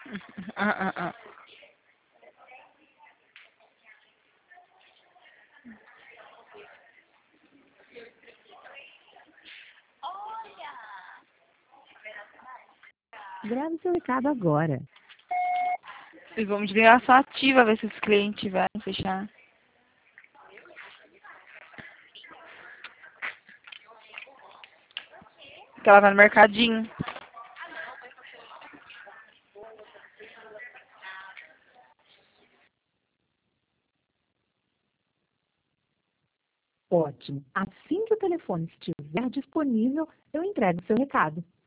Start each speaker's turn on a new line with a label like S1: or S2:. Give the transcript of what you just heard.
S1: Ah, ah, ah.
S2: Grave seu recado agora.
S1: E vamos ligar só ativa, ver se os clientes vão fechar. Que ela vai no mercadinho.
S2: Ótimo. Assim que o telefone estiver disponível, eu entrego seu recado.